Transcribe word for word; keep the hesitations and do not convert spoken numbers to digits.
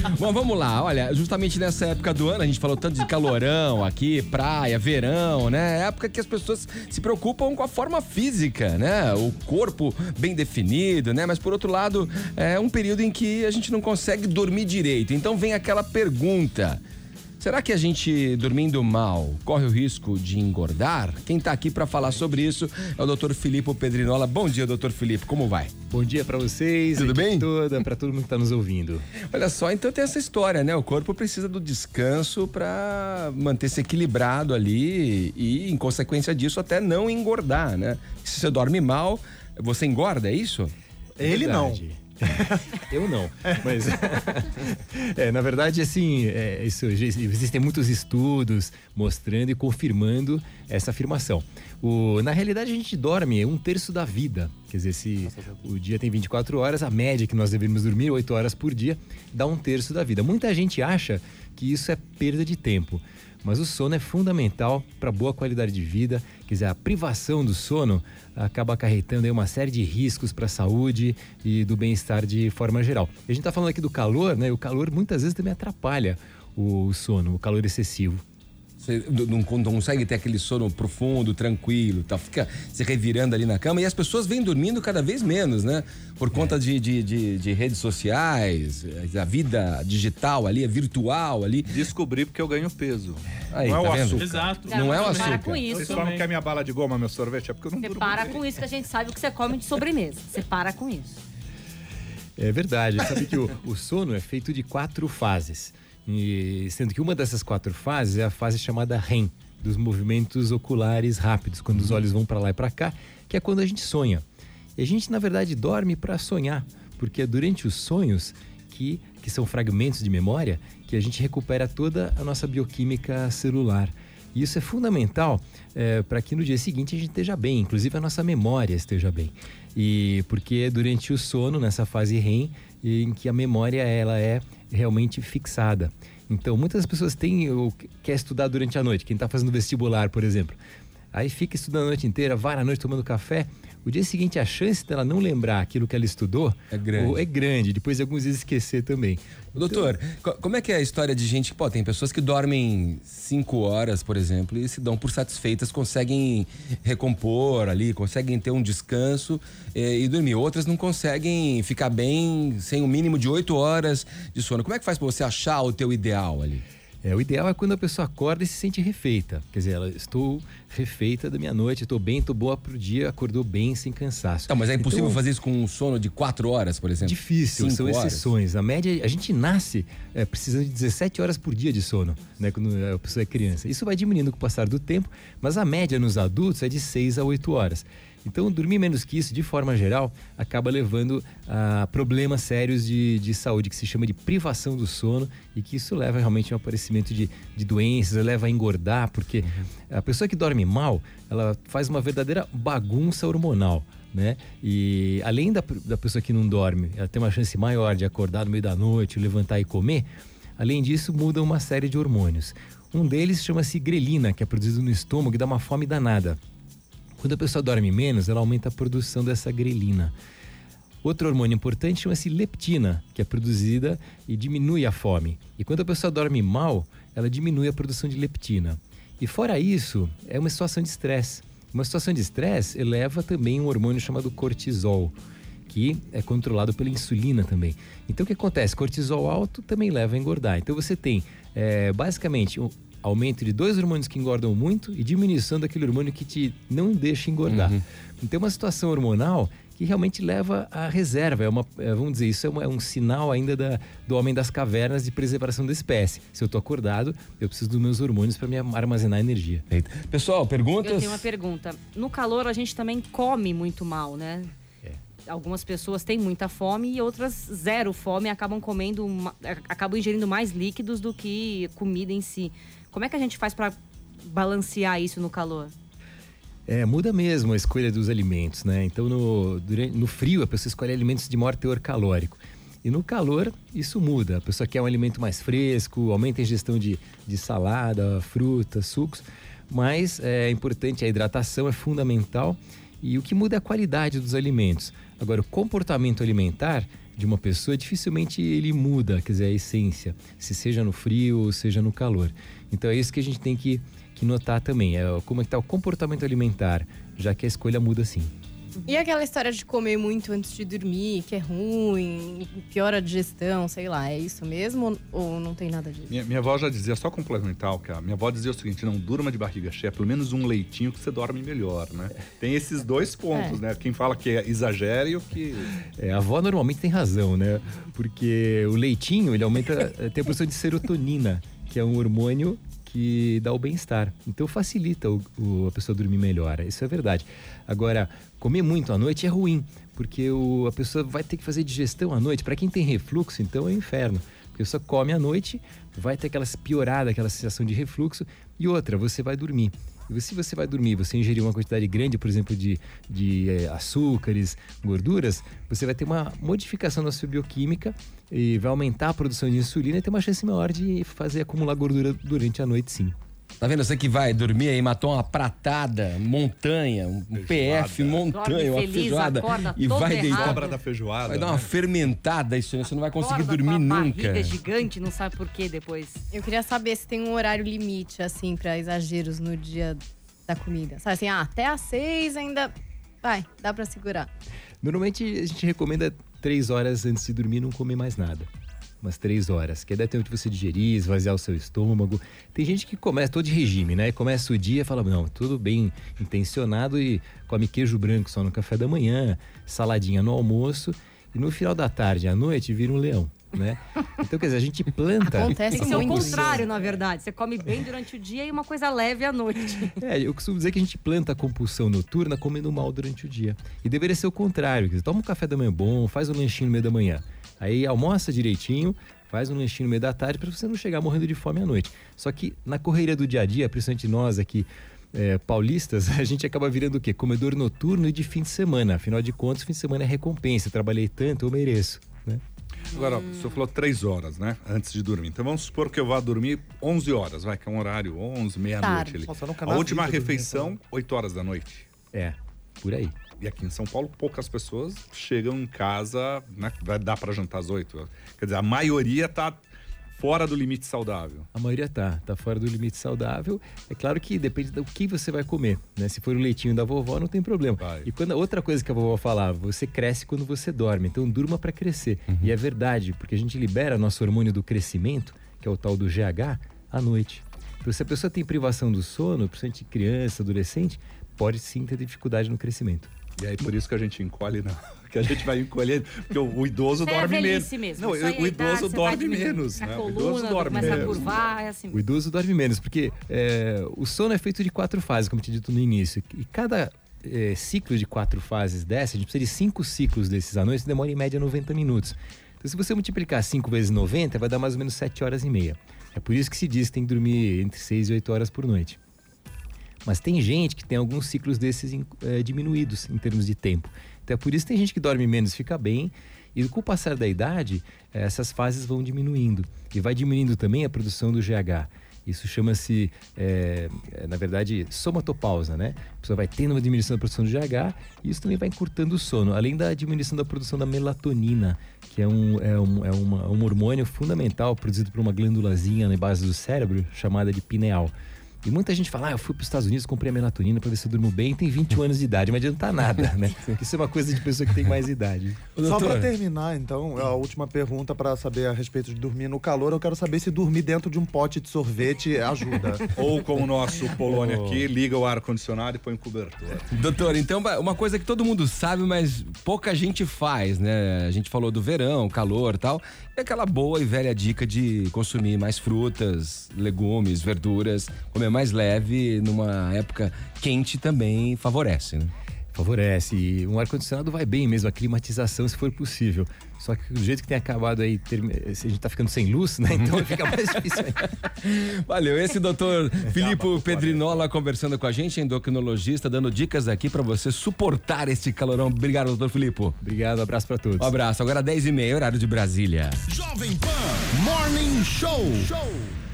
Bom, vamos lá, olha, justamente nessa época do ano, a gente falou tanto de calorão aqui, praia, verão, né? É época que as pessoas se preocupam com a forma física, né? O corpo bem definido, né? Mas por outro lado, é um período em que a gente não consegue dormir direito. Então vem aquela pergunta: será que a gente, dormindo mal, corre o risco de engordar? Quem tá aqui para falar sobre isso é o doutor Filippo Pedrinola. Bom dia, doutor Filippo, como vai? Bom dia para vocês, tudo bem? Toda, para todo mundo que tá nos ouvindo. Olha só, então tem essa história, né? O corpo precisa do descanso para manter-se equilibrado ali e, em consequência disso, até não engordar, né? Se você dorme mal, você engorda, é isso? Ele não. Eu não, mas é, na verdade, assim, é, isso, existem muitos estudos mostrando e confirmando essa afirmação. O, na realidade, a gente dorme um terço da vida. Quer dizer, se o dia tem vinte e quatro horas, a média que nós devemos dormir, oito horas por dia, dá um terço da vida. Muita gente acha que isso é perda de tempo, mas o sono é fundamental para boa qualidade de vida. Quer dizer, a privação do sono acaba acarretando aí uma série de riscos para a saúde e do bem-estar de forma geral. E a gente está falando aqui do calor, né? O calor muitas vezes também atrapalha o sono, o calor excessivo. Você não, não consegue ter aquele sono profundo, tranquilo, tá? Fica se revirando ali na cama e as pessoas vêm dormindo cada vez menos, né? Por conta é. de, de, de, de redes sociais, a vida digital ali, a virtual ali. Descobri porque eu ganho peso. Aí, não tá é o vendo? açúcar. Exato. Não é o açúcar. Para com isso. Vocês só não querem minha bala de goma, meu sorvete, é porque eu não Você durmo para bem. com isso que a gente sabe o que você come de sobremesa. Você para com isso. É verdade. Sabe que o, o sono é feito de quatro fases. E, sendo que uma dessas quatro fases é a fase chamada R E M, dos movimentos oculares rápidos, quando os olhos vão para lá e para cá, que é quando a gente sonha. E a gente, na verdade, dorme para sonhar, porque é durante os sonhos, que, que são fragmentos de memória, que a gente recupera toda a nossa bioquímica celular. E isso é fundamental é, para que no dia seguinte a gente esteja bem, inclusive a nossa memória esteja bem. E porque é durante o sono, nessa fase R E M, em que a memória ela é realmente fixada. Então, muitas pessoas têm ou quer estudar durante a noite. Quem está fazendo vestibular, por exemplo, aí fica estudando a noite inteira, vara a noite tomando café. O dia seguinte, a chance dela não lembrar aquilo que ela estudou é grande. Ou é grande. Depois, alguns vezes, esquecer também. Doutor, então, como é que é a história de gente que, pô, tem pessoas que dormem cinco horas, por exemplo, e se dão por satisfeitas, conseguem recompor ali, conseguem ter um descanso eh, e dormir. Outras não conseguem ficar bem sem o um mínimo de oito horas de sono. Como é que faz pra você achar o teu ideal ali? É, o ideal é quando a pessoa acorda e se sente refeita. Quer dizer, ela, estou refeita da minha noite, estou bem, estou boa pro dia, acordou bem, sem cansaço. Tá, mas é impossível então, fazer isso com um sono de quatro horas, por exemplo? Difícil, Cinco são horas. exceções. A média, a gente nasce é, precisando de dezessete horas por dia de sono, né, quando a pessoa é criança. Isso vai diminuindo com o passar do tempo, mas a média nos adultos é de seis a oito horas. Então, dormir menos que isso, de forma geral, acaba levando a problemas sérios de, de saúde, que se chama de privação do sono, e que isso leva realmente a um aparecimento de, de doenças, leva a engordar, porque uhum. a pessoa que dorme mal, ela faz uma verdadeira bagunça hormonal, né? E além da, da pessoa que não dorme, ela tem uma chance maior de acordar no meio da noite, levantar e comer. Além disso, muda uma série de hormônios. Um deles chama-se grelina, que é produzido no estômago e dá uma fome danada. Quando a pessoa dorme menos, ela aumenta a produção dessa grelina. Outro hormônio importante chama-se leptina, que é produzida e diminui a fome. E quando a pessoa dorme mal, ela diminui a produção de leptina. E fora isso, é uma situação de estresse. Uma situação de estresse eleva também um hormônio chamado cortisol, que é controlado pela insulina também. Então o que acontece? Cortisol alto também leva a engordar. Então você tem, é, basicamente, um aumento de dois hormônios que engordam muito e diminuição daquele hormônio que te não deixa engordar. Uhum. Então, uma situação hormonal que realmente leva à reserva. É uma, é, vamos dizer, isso é, uma, é um sinal ainda da, do homem das cavernas de preservação da espécie. Se eu estou acordado, eu preciso dos meus hormônios para me armazenar energia. Eita. Pessoal, perguntas? Eu tenho uma pergunta. No calor, a gente também come muito mal, né? Algumas pessoas têm muita fome e outras zero fome e acabam comendo, acabam ingerindo mais líquidos do que comida em si. Como é que a gente faz para balancear isso no calor? É, muda mesmo a escolha dos alimentos, né? Então, no, durante, no frio, a pessoa escolhe alimentos de maior teor calórico. E no calor, isso muda. A pessoa quer um alimento mais fresco, aumenta a ingestão de, de salada, frutas, sucos. Mas é importante, a hidratação é fundamental. E o que muda é a qualidade dos alimentos. Agora, o comportamento alimentar de uma pessoa, dificilmente ele muda, quer dizer, a essência, se seja no frio ou seja no calor. Então é isso que a gente tem que, que notar também, é como é que está o comportamento alimentar, já que a escolha muda sim. E aquela história de comer muito antes de dormir, que é ruim, piora a digestão, sei lá, é isso mesmo ou não tem nada disso? Minha, minha avó já dizia, só complementar, cara, minha avó dizia o seguinte, não durma de barriga cheia, pelo menos um leitinho que você dorme melhor, né? Tem esses dois pontos, é. né? Quem fala que é exagero e o que... É, a avó normalmente tem razão, né? Porque o leitinho, ele aumenta, tem a produção de serotonina, que é um hormônio que dá o bem-estar. Então facilita o, o, a pessoa dormir melhor. Isso é verdade. Agora, comer muito à noite é ruim, porque o, a pessoa vai ter que fazer digestão à noite. Para quem tem refluxo, então é um inferno. Porque a pessoa come à noite, vai ter aquela piorada, aquela sensação de refluxo. E outra, você vai dormir. E se você vai dormir, você ingerir uma quantidade grande, por exemplo, de, de é, açúcares, gorduras, você vai ter uma modificação na sua bioquímica e vai aumentar a produção de insulina e ter uma chance maior de fazer acumular gordura durante a noite, sim. Tá vendo? Você que vai dormir aí, matou uma pratada, montanha, um feijoada. P F, montanha, uma feliz, feijoada. E vai deitar. Sobra da feijoada. Vai dar uma né? fermentada isso, você não vai conseguir Acorda dormir com a nunca. Barriga gigante, não sabe por quê depois. Eu queria saber se tem um horário limite, assim, pra exageros no dia da comida. Sabe assim, ah, até às seis ainda vai, dá pra segurar. Normalmente a gente recomenda três horas antes de dormir não comer mais nada. Umas três horas, que dá tempo de você digerir, esvaziar o seu estômago. Tem gente que começa todo de regime, né? Começa o dia e fala, não, tudo bem intencionado e come queijo branco só no café da manhã, saladinha no almoço e no final da tarde, à noite, vira um leão, né? Então, quer dizer, a gente planta... Acontece Tem que ser o muito. contrário, na verdade. Você come bem durante o dia e uma coisa leve à noite. É, eu costumo dizer que a gente planta a compulsão noturna comendo mal durante o dia. E deveria ser o contrário, quer dizer, toma um café da manhã bom, faz um lanchinho no meio da manhã. Aí almoça direitinho, faz um lanchinho no meio da tarde para você não chegar morrendo de fome à noite. Só que na correria do dia a dia, principalmente nós aqui é, paulistas, a gente acaba virando o quê? Comedor noturno e de fim de semana. Afinal de contas, fim de semana é recompensa. Trabalhei tanto, eu mereço, né? Agora, hum. o senhor falou três horas, né? Antes de dormir. Então vamos supor que eu vá dormir onze horas, vai, que é um horário onze, meia-noite ali. Nossa, nunca A na última vida refeição, dormi, então. oito horas da noite. É, por aí. E aqui em São Paulo, poucas pessoas chegam em casa, né? Vai dar para jantar às oito. Quer dizer, a maioria tá fora do limite saudável. A maioria tá, tá fora do limite saudável. É claro que depende do que você vai comer, né? Se for o leitinho da vovó, não tem problema. Vai. E quando outra coisa que a vovó falava, você cresce quando você dorme, então durma para crescer. Uhum. E é verdade, porque a gente libera nosso hormônio do crescimento, que é o tal do G H, à noite. Então, se a pessoa tem privação do sono, principalmente criança, adolescente, pode sim ter dificuldade no crescimento. E aí, por isso que a gente encolhe, não. Que a gente vai encolhendo, porque o, o idoso É dorme menos. mesmo. Não, Isso aí é o a idoso idade, você vai dorme diminuindo menos, a né? coluna, O idoso dorme começa menos. a curvar, é assim. O idoso dorme menos, porque é, o sono é feito de quatro fases, como eu tinha dito no início. E cada é, ciclo de quatro fases dessa, a gente precisa de cinco ciclos desses à noite, demora em média noventa minutos. Então, se você multiplicar cinco vezes noventa, vai dar mais ou menos sete horas e meia. É por isso que se diz que tem que dormir entre seis e oito horas por noite. Mas tem gente que tem alguns ciclos desses é, diminuídos em termos de tempo. Então é por isso que tem gente que dorme menos, fica bem. E com o passar da idade, essas fases vão diminuindo. E vai diminuindo também a produção do G H. Isso chama-se, é, na verdade, somatopausa, né? A pessoa vai tendo uma diminuição da produção do G H e isso também vai encurtando o sono. Além da diminuição da produção da melatonina, que é um, é um, é uma, um hormônio fundamental produzido por uma glândulazinha na base do cérebro, chamada de pineal. E muita gente fala, ah, eu fui para os Estados Unidos, comprei a melatonina para ver se eu durmo bem, tem vinte e um anos de idade, não adianta nada, né? Isso é uma coisa de pessoa que tem mais idade. Só para terminar, então, a última pergunta para saber a respeito de dormir no calor, eu quero saber se dormir dentro de um pote de sorvete ajuda. Ou como o nosso Polônia aqui, liga o ar-condicionado e põe um cobertor. Doutor, então uma coisa que todo mundo sabe, mas pouca gente faz, né? A gente falou do verão, calor e tal. É aquela boa e velha dica de consumir mais frutas, legumes, verduras, comer mais leve numa época quente também favorece, né? Favorece. E um ar-condicionado vai bem mesmo, a climatização, se for possível. Só que do jeito que tem acabado aí, ter... a gente tá ficando sem luz, né? Então fica mais difícil aí. Valeu. Esse doutor Filipe Pedrinola conversando com a gente, endocrinologista, dando dicas aqui pra você suportar este calorão. Obrigado, doutor Filipe. Obrigado, um abraço pra todos. Um abraço. Agora dez e meia, horário de Brasília. Jovem Pan Morning Show. Show.